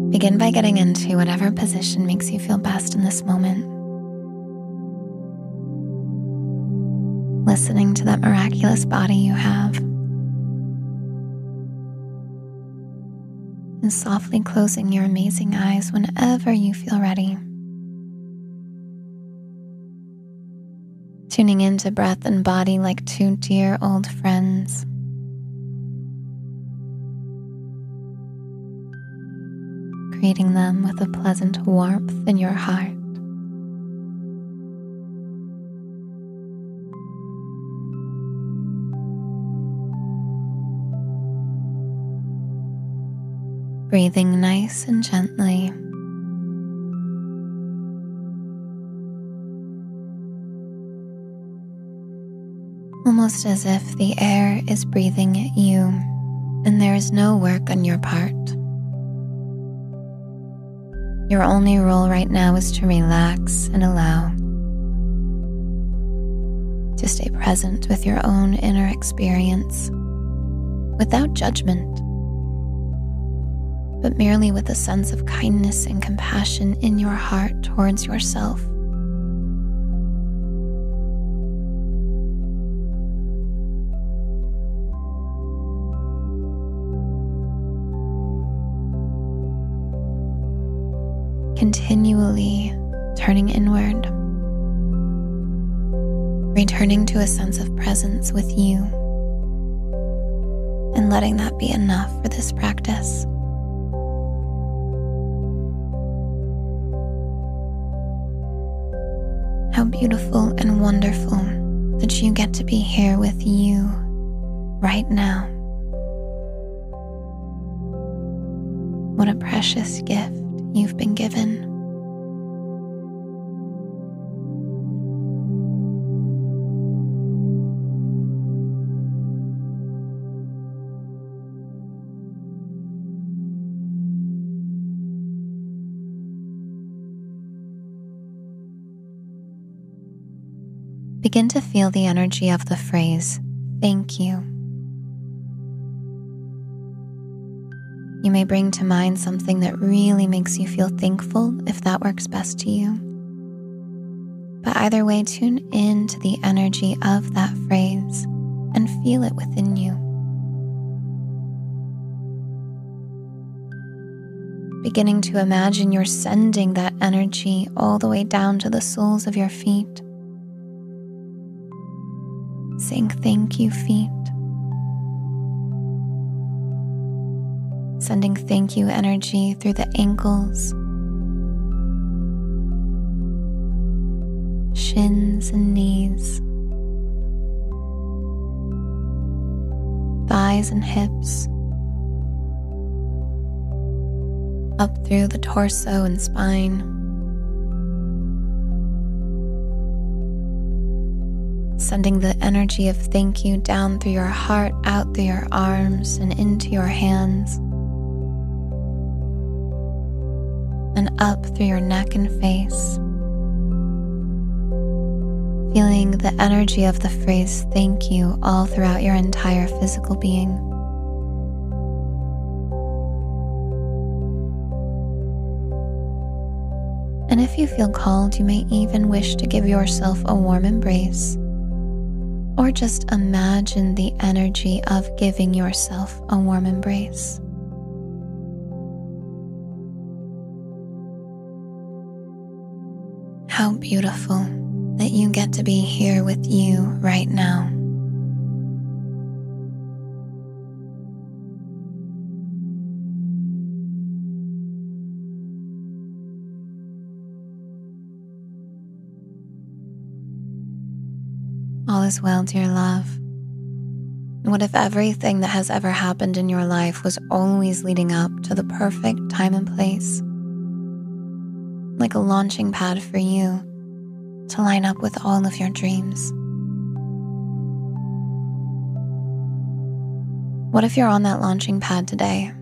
Begin by getting into whatever position makes you feel best in this moment. Listening to that miraculous body you have. And softly closing your amazing eyes whenever you feel ready. Tuning into breath and body like two dear old friends. Greeting them with a pleasant warmth in your heart. Breathing nice and gently. Almost as if the air is breathing at you and there is no work on your part. Your only role right now is to relax and allow. To stay present with your own inner experience without judgment, but merely with a sense of kindness and compassion in your heart towards yourself. Continually turning inward, returning to a sense of presence with you, and letting that be enough for this practice. How beautiful and wonderful that you get to be here with you right now. What a precious gift you've been given. Begin to feel the energy of the phrase, "Thank you." You may bring to mind something that really makes you feel thankful if that works best to you. But either way, tune in to the energy of that phrase and feel it within you. Beginning to imagine you're sending that energy all the way down to the soles of your feet. Saying thank you, feet. Sending thank you energy through the ankles, shins and knees, thighs and hips, up through the torso and spine, sending the energy of thank you down through your heart, out through your arms and into your hands, and up through your neck and face. Feeling the energy of the phrase thank you all throughout your entire physical being. And if you feel called, you may even wish to give yourself a warm embrace, or just imagine the energy of giving yourself a warm embrace. How beautiful that you get to be here with you right now. All is well, dear love. What if everything that has ever happened in your life was always leading up to the perfect time and place? Like a launching pad for you to line up with all of your dreams. What if you're on that launching pad today?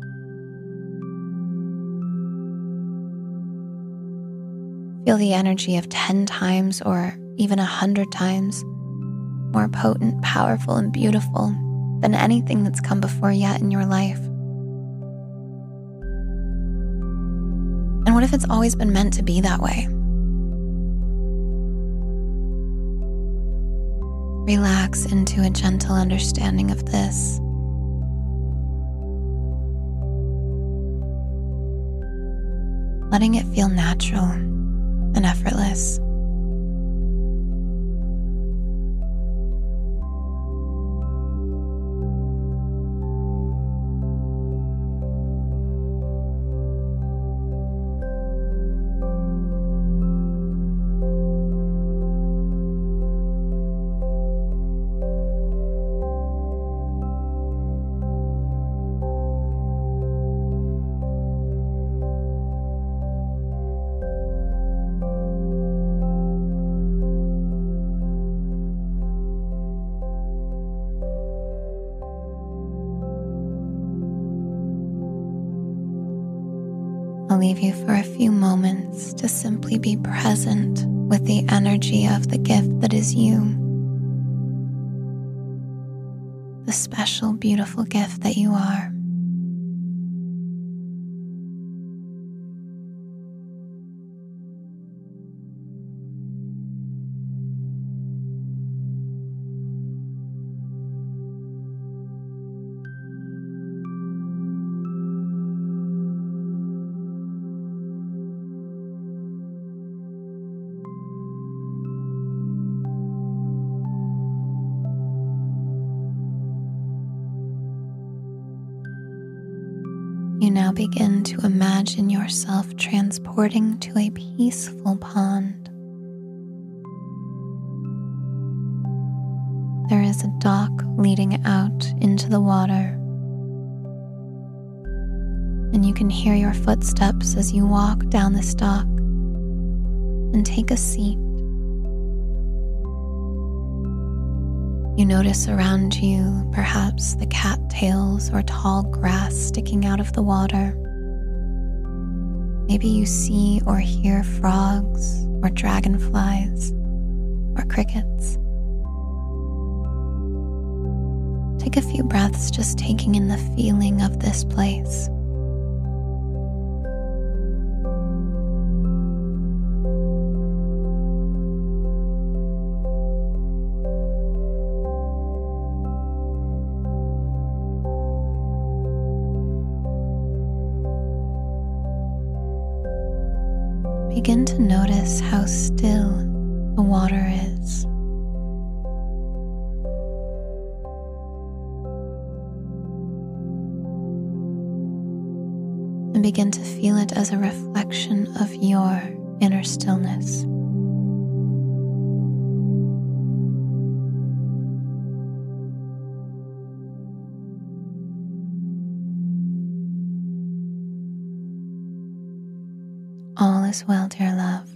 Feel the energy of 10 times or even 100 times more potent, powerful, and beautiful than anything that's come before yet in your life. what if it's always been meant to be that way? Relax into a gentle understanding of this. Letting it feel natural and effortless. I'll leave you for a few moments to simply be present with the energy of the gift that is you. The special, beautiful gift that you are. You now begin to imagine yourself transporting to a peaceful pond. There is a dock leading out into the water, and you can hear your footsteps as you walk down this dock and take a seat. You notice around you perhaps the cattails or tall grass sticking out of the water. Maybe you see or hear frogs or dragonflies or crickets. Take a few breaths just taking in the feeling of this place. Begin to notice how still the water is. And begin to feel it as a reflection of your inner stillness. All is well, dear love.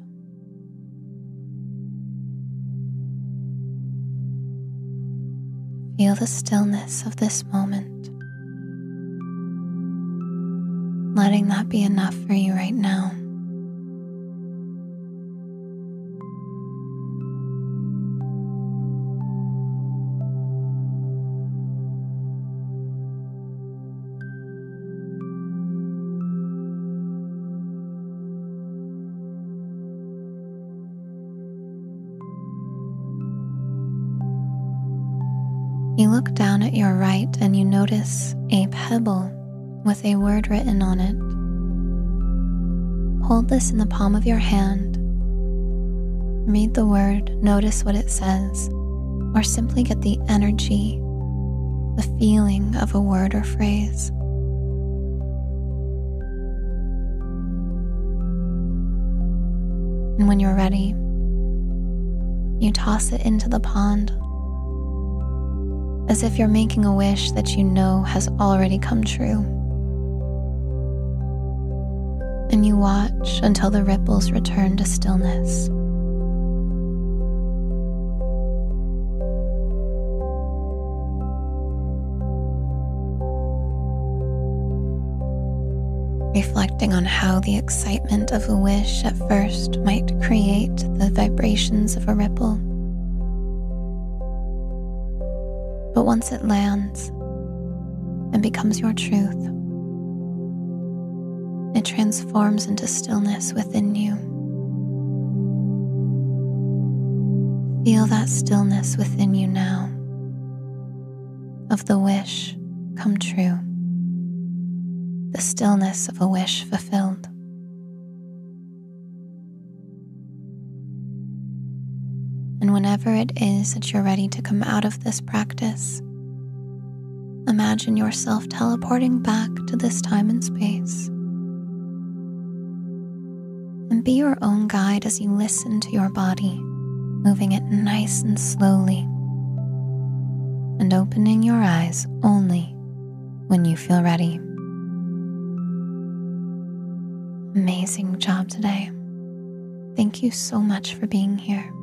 Feel the stillness of this moment, letting that be enough for you right now. You look down at your right and you notice a pebble with a word written on it. Hold this in the palm of your hand. Read the word, notice what it says, or simply get the energy, the feeling of a word or phrase. And when you're ready, you toss it into the pond, as if you're making a wish that you know has already come true. And you watch until the ripples return to stillness. Reflecting on how the excitement of a wish at first might create the vibrations of a ripple. But once it lands and becomes your truth, it transforms into stillness within you. Feel that stillness within you now of the wish come true, the stillness of a wish fulfilled. And whenever it is that you're ready to come out of this practice, imagine yourself teleporting back to this time and space. And be your own guide as you listen to your body, moving it nice and slowly, and opening your eyes only when you feel ready. Amazing job today. Thank you so much for being here.